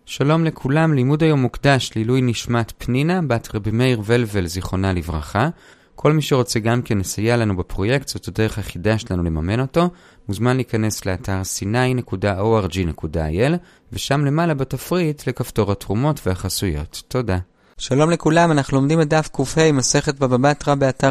שלום לכולם, לימוד היום מוקדש לעילוי נשמת פנינה, בת רבי מאיר ולבל, זיכרונה לברכה. כל מי שרוצה גם כן לסייע לנו בפרויקט, זאת הדרך היחידה שלנו לממן אותו, מוזמן להיכנס לאתר sinai.org.il, ושם למעלה בתפריט לכפתור התרומות והחסויות. תודה. שלום לכולם, אנחנו לומדים את דף ק"ה, מסכת בבא בתרא באתר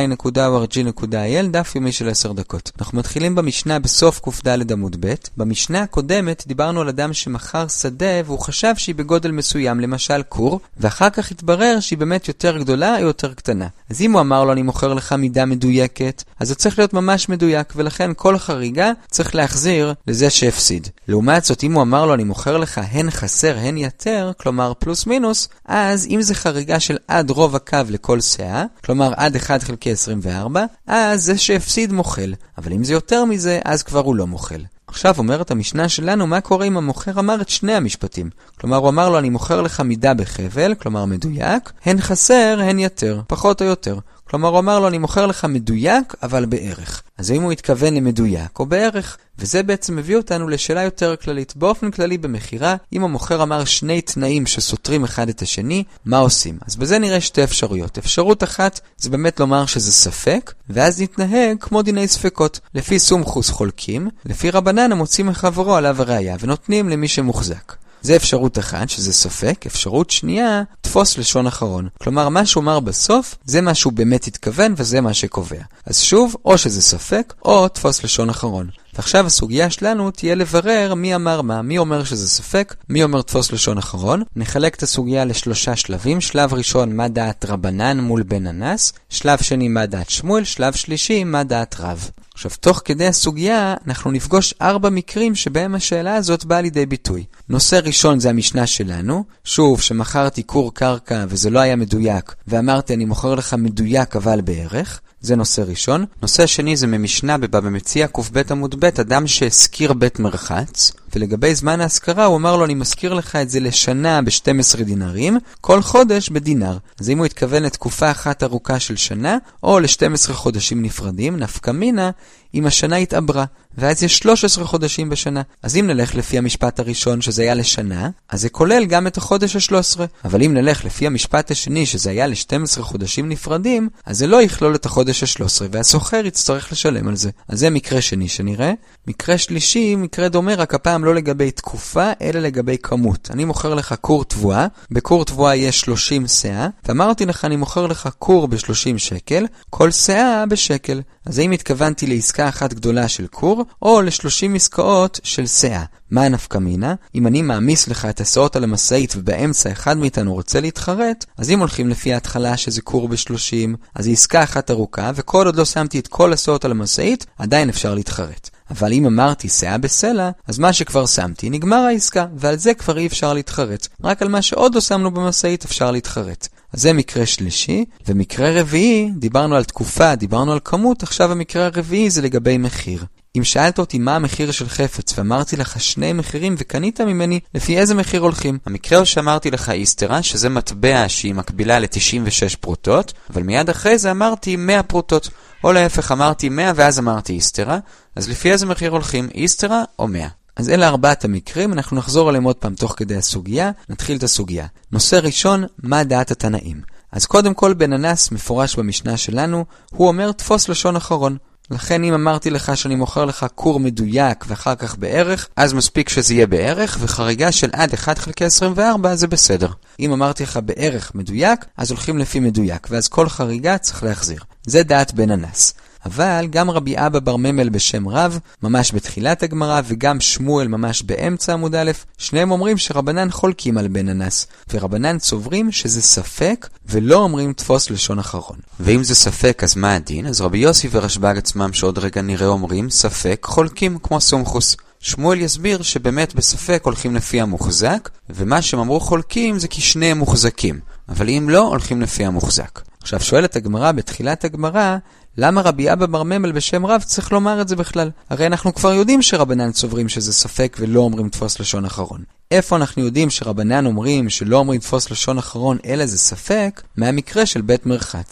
sinai.org.il, דף יומי של 10 דקות. אנחנו מתחילים במשנה בסוף ק"ד עמוד ב'. במשנה הקודמת דיברנו על אדם שמכר שדה והוא חשב שהיא בגודל מסוים, למשל קור, ואחר כך התברר שהיא באמת יותר גדולה או יותר קטנה. אז אם הוא אמר לו אני מוכר לך מידה מדויקת, אז זה צריך להיות ממש מדויק, ולכן כל חריגה צריך להחזיר לזה שהפסיד. לעומת זאת, אם הוא אמר לו אני מוכר לך הן חסר הן יתר, כלומר פלוס מינוס, אז אם זה חריגה של עד רוב הקו לכל שאה, כלומר עד 1 חלקי 24, אז זה שהפסיד מוכל. אבל אם זה יותר מזה, אז כבר הוא לא מוכל. עכשיו אומרת המשנה שלנו מה קורה אם המוכר אמר את שני המשפטים. כלומר הוא אמר לו אני מוכר לך מידה בחבל, כלומר מדויק, הן חסר הן יתר, פחות או יותר. כלומר הוא אמר לו אני מוכר לך מדויק אבל בערך. אז אם הוא התכוון למדויק או בערך, וזה בעצם מביא אותנו לשאלה יותר כללית. באופן כללי במחירה, אם המוכר אמר שני תנאים שסותרים אחד את השני, מה עושים? אז בזה נראה שתי אפשרויות. אפשרות אחת זה באמת לומר שזה ספק, ואז נתנהג כמו דיני ספקות. לפי סומכוס חולקים, לפי רבנן המוצאים מחברו עליו הראיה ונותנים למי שמוחזק. זה אפשרות אחת, שזה ספק. אפשרות שנייה, תפוס לשון אחרון. כלומר, מה שהוא אמר בסוף, זה מה שהוא באמת התכוון וזה מה שקובע. אז שוב, או שזה ספק, או תפוס לשון אחרון. ועכשיו הסוגיה שלנו תהיה לברר מי אמר מה, מי אומר שזה ספק, מי אומר תפוס לשון אחרון. נחלק את הסוגיה לשלושה שלבים. שלב ראשון, מה דעת רבנן מול בן אנס. שלב שני, מה דעת שמואל. שלב שלישי, מה דעת רב. עכשיו, תוך כדי הסוגיה, אנחנו נפגוש 4 מקרים שבהם השאלה הזאת באה לידי ביטוי. נושא ראשון זה המשנה שלנו. שוב, שמכרתי קור קרקע וזה לא היה מדויק, ואמרתי אני מוכר לך מדויק אבל בערך. זה נושא ראשון. נושא שני זה ממשנה בבבא מציעא ק"ב עמוד ב', אדם שהזכיר בית מרחץ, ולגבי זמן ההשכרה הוא אמר לו אני מזכיר לך את זה לשנה ב-12 דינרים, כל חודש בדינר. אז אם הוא התכוון לתקופה אחת ארוכה של שנה, או ל-12 חודשים נפרדים, נפקא מינה אם השנה התעברה, ואז יש 13 חודשים בשנה. אז אם נלך לפי המשפט הראשון שזה היה לשנה, אז זה כולל גם את החודש ה-13. אבל אם נלך לפי המשפט השני שזה היה ל-12 חודשים נפרדים, אז זה לא יכלול את החודש ה-13, והסוחר יצטרך לשלם על זה. אז זה מקרה שני שנראה. מקרה שלישי, מקרה דומה, רק הפעם לא לגבי תקופה, אלא לגבי כמות. אני מוכר לך קור תבואה, בקור תבואה יש 30 שאה, ואמרתי לך אני מוכר לך קור ב-30 שקל, כל שאה בשקל. אז האם התכוונתי לעסקה אחת גדולה של קור, או ל-30 עסקאות של שאה? מה נפקא מינה? אם אני מעמיס לך את השאות על המשאית ובאמצע אחד מאיתנו רוצה להתחרט, אז אם הולכים לפי ההתחלה שזה קור ב-30, אז היא עסקה אחת ארוכה, וכל עוד לא שמתי את כל השאות על המשאית, עדיין אפשר להתחרט. אבל אם אמרתי שאה בסלע, אז מה שכבר שמתי נגמר העסקה, ועל זה כבר אי אפשר להתחרט. רק על מה שעוד לא שמנו במשאית אפשר להתחרט. אז זה מקרה שלישי. ומקרה רביעי, דיברנו על תקופה, דיברנו על כמות, עכשיו המקרה הרביעי זה לגבי מחיר. אם שאלת אותי מה המחיר של חפץ ואמרתי לך שני מחירים וקנית ממני, לפי איזה מחיר הולכים? המקרה הוא שאמרתי לך איסטרה, שזה מטבע שהיא מקבילה ל-96 פרוטות, אבל מיד אחרי זה אמרתי 100 פרוטות. או להפך, אמרתי 100 ואז אמרתי איסטרה, אז לפי איזה מחיר הולכים, איסטרה או 100? אז אלה 4 המקרים, אנחנו נחזור עליהם עוד פעם תוך כדי הסוגיה. נתחיל את הסוגיה. נושא ראשון, מה דעת התנאים? אז קודם כל בן אנס מפורש במשנה שלנו, הוא אומר תפוס לשון אחרון. לכן אם אמרתי לך שאני מוכר לך קור מדויק ואחר כך בערך, אז מספיק שזה יהיה בערך, וחריגה של עד 1 חלקי 24 זה בסדר. אם אמרתי לך בערך מדויק, אז הולכים לפי מדויק, ואז כל חריגה צריך להחזיר. זה דעת בן אנס. אבל גם רבי אבא בר ממל בשם רב, ממש בתחילת הגמרא, וגם שמואל ממש באמצע עמוד א', שניהם אומרים שרבנן חולקים על בן אנס, ורבנן צוברים שזה ספק, ולא אומרים תפוס לשון אחרון. ואם זה ספק, אז מה הדין? אז רבי יוסי ורשב"ג עצמם שעוד רגע נראה אומרים ספק חולקים כמו סומכוס. שמואל יסביר שבאמת בספק הולכים לפי המוחזק, ומה שהם אמרו חולקים זה כי שניהם מוחזקים, אבל אם לא, הולכים לפי המוחזק. עכשיו שואלת הגמרא בתחילת הגמרא, למה רבי אבא בר ממל בשם רב צריך לומר את זה בכלל? הרי אנחנו כבר יודעים שרבנן צוברים שזה ספק ולא אומרים תפוס לשון אחרון. איפה אנחנו יודעים שרבנן אומרים שלא אומרים תפוס לשון אחרון אלא זה ספק? מהמקרה של בית מרחץ.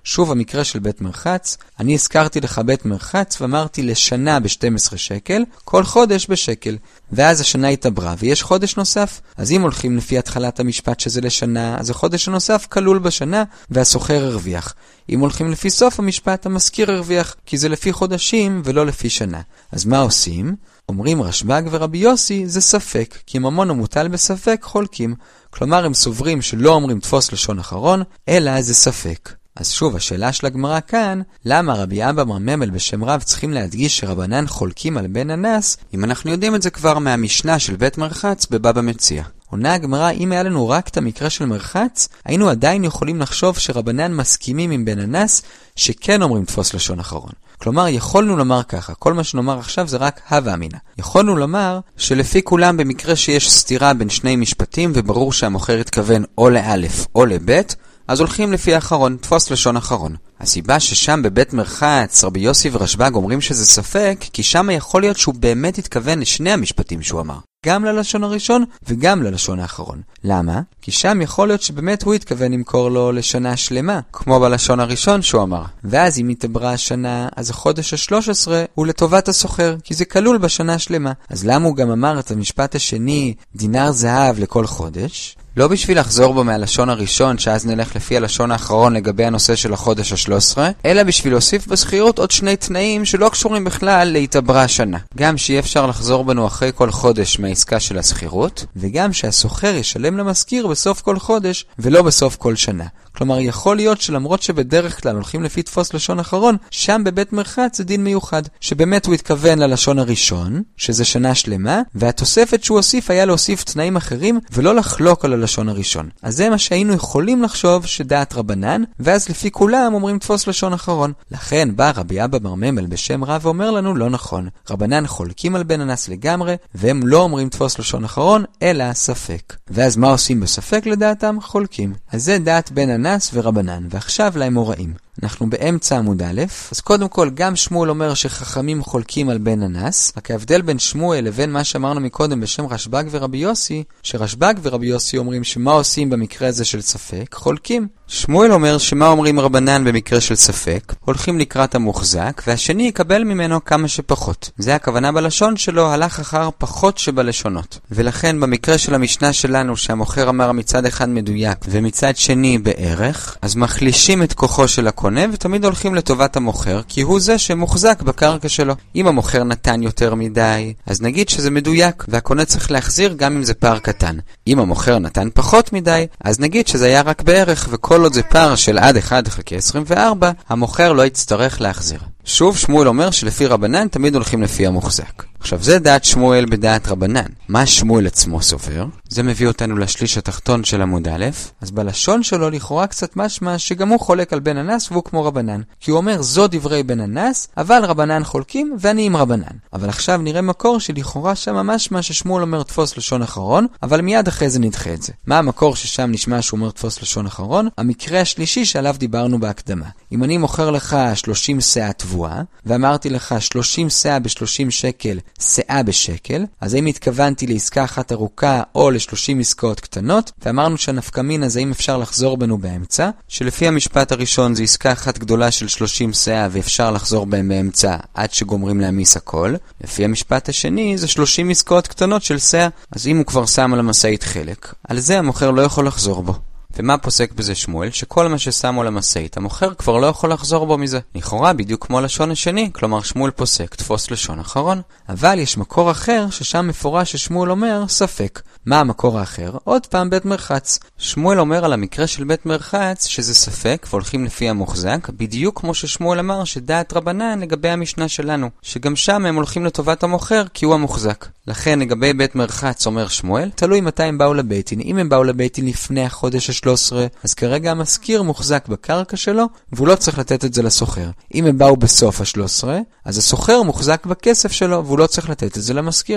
שוב המקרה של בית מרחץ, אני הזכרתי לך בית מרחץ ואמרתי לשנה ב-12 שקל, כל חודש בשקל, ואז השנה התעברה ויש חודש נוסף. אז אם הולכים לפי התחלת המשפט שזה לשנה, אז החודש הנוסף כלול בשנה והסוחר הרוויח. אם הולכים לפי סוף המשפט, המשכיר הרוויח, כי זה לפי חודשים ולא לפי שנה. אז מה עושים? אומרים רשב"ג ורבי יוסי, זה ספק, כי ממון ומוטל בספק חולקים. כלומר, הם סוברים שלא אומרים תפוס לשון אחרון, אלא זה ספק. אז שוב, השאלה של הגמרא כאן, למה רבי אבא בר ממל בשם רב צריכים להדגיש שרבנן חולקים על בן הנס, אם אנחנו יודעים את זה כבר מהמשנה של בית מרחץ בבבא מציעא. עונה הגמרא, אם היה לנו רק את המקרה של מרחץ, היינו עדיין יכולים לחשוב שרבנן מסכימים עם בן הנס, שכן אומרים תפוס לשון אחרון. כלומר, יכולנו לומר ככה, כל מה שנאמר עכשיו זה רק הווה אמינא. יכולנו לומר שלפי כולם במקרה שיש סתירה בין שני משפטים, וברור שהמוכר התכוון או לאלף או לבית, אז הולכים לפי האחרון, תפוס לשון אחרון. הסיבה ששם בבית מרחץ רבי יוסי ורשב"ג אומרים שזה ספק, כי שם יכול להיות שהוא באמת התכוון לשני המשפטים שהוא אמר. גם ללשון הראשון וגם ללשון האחרון. למה? כי שם יכול להיות שבאמת הוא התכוון למכור לו לשנה שלמה, כמו בלשון הראשון שהוא אמר. ואז אם התעברה השנה, אז החודש ה-13 הוא לטובת הסוחר, כי זה כלול בשנה שלמה. אז למה הוא גם אמר את המשפט השני, דינר זהב לכל חודש? לא בשביל לחזור בו מהלשון הראשון, שאז נלך לפי הלשון האחרון לגבי הנושא של החודש ה-13, אלא בשביל להוסיף בסחירות עוד שני תנאים שלא קשורים בכלל להתעברה השנה. גם שיהיה אפשר לחזור בנו אחרי כל חודש מהעסקה של הסחירות, וגם שהסוחר ישלם למשכיר בסוף כל חודש ולא בסוף כל שנה. כלומר, יכול להיות שלמרות שבדרך כלל הולכים לפי תפוס לשון אחרון, שם בבית מרחץ זה דין מיוחד, שבאמת הוא התכוון ללשון הראשון, שזה שנה שלמה, והתוספת שהוא הוסיף היה להוסיף תנאים אחרים, ולא לחלוק על הלשון הראשון. אז זה מה שהיינו יכולים לחשוב שדעת רבנן, ואז לפי כולם אומרים תפוס לשון אחרון. לכן בא רבי אבא בר ממל בשם רב ואומר לנו לא נכון. רבנן חולקים על בן הנס לגמרי, והם לא אומרים תפוס לשון אחרון, אלא ספק. ואז מה עושים בספק לדעתם? חולקים. אז זה דעת בן הנס ורבנן, ועכשיו לאמוראים. אנחנו באמצע עמוד א', אז קודם כל גם שמואל אומר שחכמים חולקים על בן הנס, רק ההבדל בין שמואל לבין מה שאמרנו מקודם בשם רשב"ג ורבי יוסי, שרשב"ג ורבי יוסי אומרים שמה עושים במקרה הזה של ספק? חולקים. שמואל אומר שמה אומרים רבנן במקרה של ספק? הולכים לקראת המוחזק, והשני יקבל ממנו כמה שפחות. זה הכוונה בלשון שלו, הלך אחר פחות שבלשונות. ולכן במקרה של המשנה שלנו שהמוכר אמר מצד אחד מדויק ומצד שני בערך, אז מחלישים את כוחו של הקונה ותמיד הולכים לטובת המוכר, כי הוא זה שמוחזק בקרקע שלו. אם המוכר נתן יותר מדי, אז נגיד שזה מדויק, והקונה צריך להחזיר גם אם זה פער קטן. אם המוכר נתן פחות מדי, אז נגיד שזה היה רק בערך, וכל עוד זה פער של עד 1/24, המוכר לא יצטרך להחזיר. שוב, שמואל אומר שלפי רבנן תמיד הולכים לפי המוחזק. עכשיו, זה דעת שמואל בדעת רבנן. מה שמואל עצמו סובר? זה מביא אותנו לשליש התחתון של עמוד א', אז בלשון שלו לכאורה קצת משמע שגם הוא חולק על בן הנס והוא כמו רבנן. כי הוא אומר, זו דברי בן הנס, אבל רבנן חולקים ואני עם רבנן. אבל עכשיו נראה מקור שלכאורה שם משמע ששמואל אומר תפוס לשון אחרון, אבל מיד אחרי זה נדחה את זה. מה המקור ששם נשמע שהוא אומר תפוס לשון אחרון? המקרה השלישי שעליו דיברנו בהקדמה. אם אני מוכר לך 30 שאה תבואה, ואמרתי לך 30 שאה ב-30 שקל, שאה בשקל, אז האם התכוונתי לעסקה אחת ארוכה או ל-30 עסקאות קטנות, ואמרנו שהנפקמין הזה אם אפשר לחזור בנו באמצע, שלפי המשפט הראשון זה עסקה אחת גדולה של 30 שאה ואפשר לחזור בהם באמצע עד שגומרים להמיס הכל, לפי המשפט השני זה 30 עסקאות קטנות של שאה, אז אם הוא כבר שם על המשאית חלק, על זה המוכר לא יכול לחזור בו. ומה פוסק בזה שמואל? שכל מה ששמו למשאית, המוכר כבר לא יכול לחזור בו מזה. לכאורה בדיוק כמו לשון השני, כלומר שמואל פוסק תפוס לשון אחרון. אבל יש מקור אחר ששם מפורש ששמואל אומר ספק. מה המקור האחר? עוד פעם בית מרחץ. שמואל אומר על המקרה של בית מרחץ שזה ספק והולכים לפי המוחזק, בדיוק כמו ששמואל אמר שדעת רבנן לגבי המשנה שלנו, שגם שם הם הולכים לטובת המוכר כי הוא המוחזק. לכן לגבי בית מרחץ אומר שמואל, תלוי מתי הם באו לבית-דין. אם הם באו לבית-דין לפני החודש ה-13, אז כרגע המשכיר מוחזק בקרקע שלו, והוא לא צריך לתת את זה לסוחר. אם הם באו בסוף ה-13, אז הסוחר מוחזק בכסף שלו, והוא לא צריך לתת את זה למשכיר.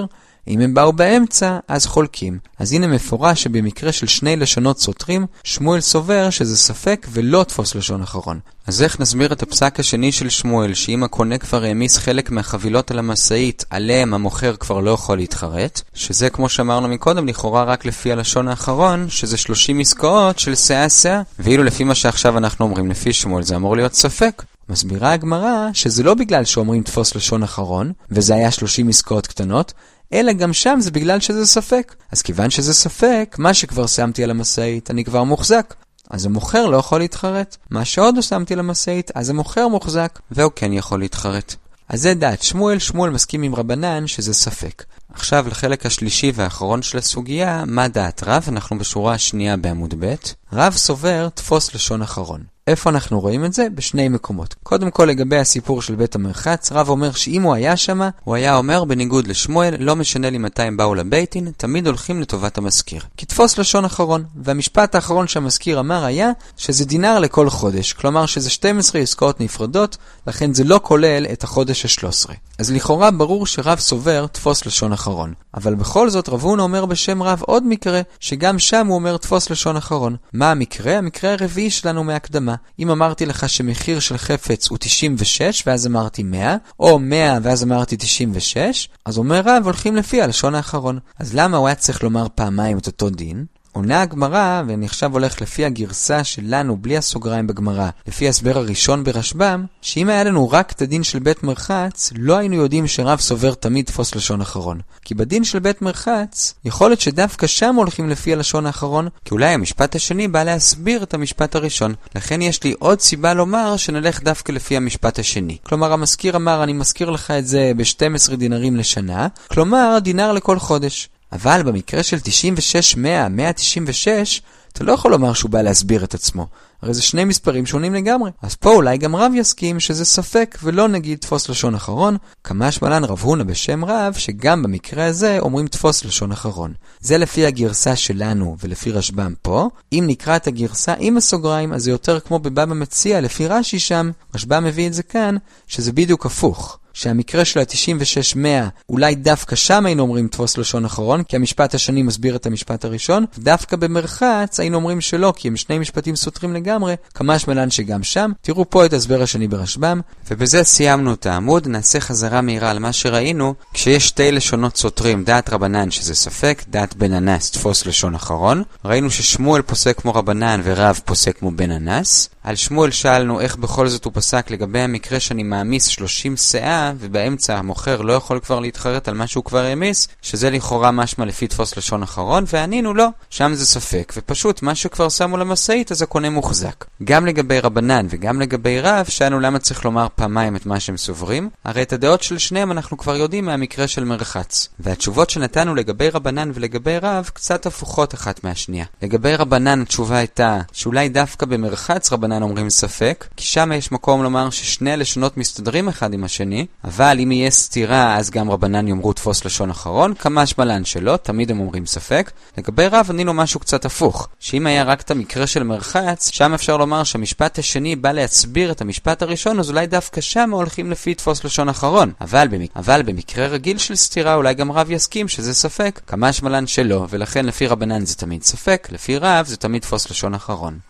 אם הם באו באמצע, אז חולקים. אז הנה מפורש שבמקרה של שני לשונות סותרים, שמואל סובר שזה ספק ולא תפוס לשון אחרון. אז איך נסביר את הפסק השני של שמואל, שאם הקונה כבר העמיס חלק מהחבילות על המשאית, עליהם המוכר כבר לא יכול להתחרט, שזה כמו שאמרנו מקודם, לכאורה רק לפי הלשון האחרון, שזה 30 עסקאות של שאה, ואילו לפי מה שעכשיו אנחנו אומרים, לפי שמואל זה אמור להיות ספק. מסבירה הגמרא שזה לא בגלל שאומרים תפוס לשון אחרון, וזה היה 30 עסקאות קטנות, אלא גם שם זה בגלל שזה ספק. אז כיוון שזה ספק, מה שכבר שמתי על המשאית, אני כבר מוחזק. אז המוכר לא יכול להתחרט. מה שעוד לא שמתי על המשאית, אז המוכר מוחזק, והוא כן יכול להתחרט. אז זה דעת שמואל. שמואל מסכים עם רבנן שזה ספק. עכשיו לחלק השלישי והאחרון של הסוגיה, מה דעת רב? אנחנו בשורה השנייה בעמוד ב'. רב סובר תפוס לשון אחרון. איפה אנחנו רואים את זה? בשני מקומות. קודם כל לגבי הסיפור של בית המרחץ, רב אומר שאם הוא היה שמה, הוא היה אומר בניגוד לשמואל, לא משנה לי מתי הם באו לביתין, תמיד הולכים לטובת המזכיר. כי תפוס לשון אחרון. והמשפט האחרון שהמזכיר אמר היה שזה דינר לכל חודש. כלומר שזה 12 עסקאות נפרדות, לכן זה לא כולל את החודש ה-13. אז לכאורה ברור שרב סובר תפוס לשון אחרון. אבל בכל זאת רב הונא אומר בשם רב עוד מקרה, שגם שם הוא אומר תפוס לשון אחרון. מה המקרה? המקרה הרביעי שלנו מהקדמה. אם אמרתי לך שמחיר של חפץ הוא 96 ואז אמרתי 100, או 100 ואז אמרתי 96, אז אומר רב הולכים לפי הלשון האחרון. אז למה הוא היה צריך לומר פעמיים את אותו דין? עונה הגמרא, ואני עכשיו הולך לפי הגרסה שלנו בלי הסוגריים בגמרא, לפי הסבר הראשון ברשב"ם, שאם היה לנו רק את הדין של בית מרחץ, לא היינו יודעים שרב סובר תמיד תפוס לשון אחרון. כי בדין של בית מרחץ, יכול להיות שדווקא שם הולכים לפי הלשון האחרון, כי אולי המשפט השני בא להסביר את המשפט הראשון. לכן יש לי עוד סיבה לומר שנלך דווקא לפי המשפט השני. כלומר, המזכיר אמר, אני מזכיר לך את זה ב-12 דינרים לשנה, כלומר, דינר לכל חודש. אבל במקרה של 96, 100, 196, אתה לא יכול לומר שהוא בא להסביר את עצמו. הרי זה שני מספרים שונים לגמרי. אז פה אולי גם רב יסכים שזה ספק ולא נגיד תפוס לשון אחרון, כמשמע לן רב הונא בשם רב שגם במקרה הזה אומרים תפוס לשון אחרון. זה לפי הגרסה שלנו ולפי רשב"ם פה. אם נקרא את הגרסה עם הסוגריים, אז זה יותר כמו בבבא מציעא לפי רש"י שם, רשב"ם מביא את זה כאן, שזה בדיוק הפוך. שהמקרה של ה-96-100, אולי דווקא שם היינו אומרים תפוס לשון אחרון, כי המשפט השני מסביר את המשפט הראשון, דווקא במרחץ היינו אומרים שלא, כי הם שני משפטים סותרים לגמרי, כמשמע לן שגם שם. תראו פה את הסבר השני ברשב"ם. ובזה סיימנו את העמוד, נעשה חזרה מהירה על מה שראינו, כשיש שתי לשונות סותרים, דעת רבנן שזה ספק, דעת בן אנס תפוס לשון אחרון. ראינו ששמואל פוסק כמו רבנן ורב פוסק כמו בן אנס. על שמואל שאלנו איך בכל זאת הוא פסק לגבי המקרה שאני מעמיס 30 שאה, ובאמצע המוכר לא יכול כבר להתחרט על מה שהוא כבר העמיס, שזה לכאורה משמע לפי תפוס לשון אחרון, וענינו לא, שם זה ספק, ופשוט מה שכבר שמו למשאית אז הקונה מוחזק. גם לגבי רבנן וגם לגבי רב, שאלנו למה צריך לומר פעמיים את מה שהם סוברים, הרי את הדעות של שניהם אנחנו כבר יודעים מהמקרה של מרחץ. והתשובות שנתנו לגבי רבנן ולגבי רב קצת הפוכות אחת מהשנייה. לגבי רבנן התשובה הייתה שאולי דווקא במרחץ רבנן אומרים ספק, כי שם יש מקום לומר ששני הלשונות מסתדרים אחד עם השני, אבל אם יהיה סתירה אז גם רבנן יאמרו תפוס לשון אחרון, כמשמע לן שלא, תמיד הם אומרים ספק. לגבי רב ענינו משהו קצת הפוך, שאם היה רק את המקרה של מרחץ, שם אפשר לומר שהמשפט השני בא להסביר את המשפט הראשון, אז אולי דווקא שם הולכים לפי תפוס לשון אחרון. אבל במקרה רגיל של סתירה אולי גם רב יסכים שזה ספק, כמשמע לן שלא, ולכן לפי רבנן זה תמיד ספק, לפי רב זה תמיד תפוס לשון אחרון.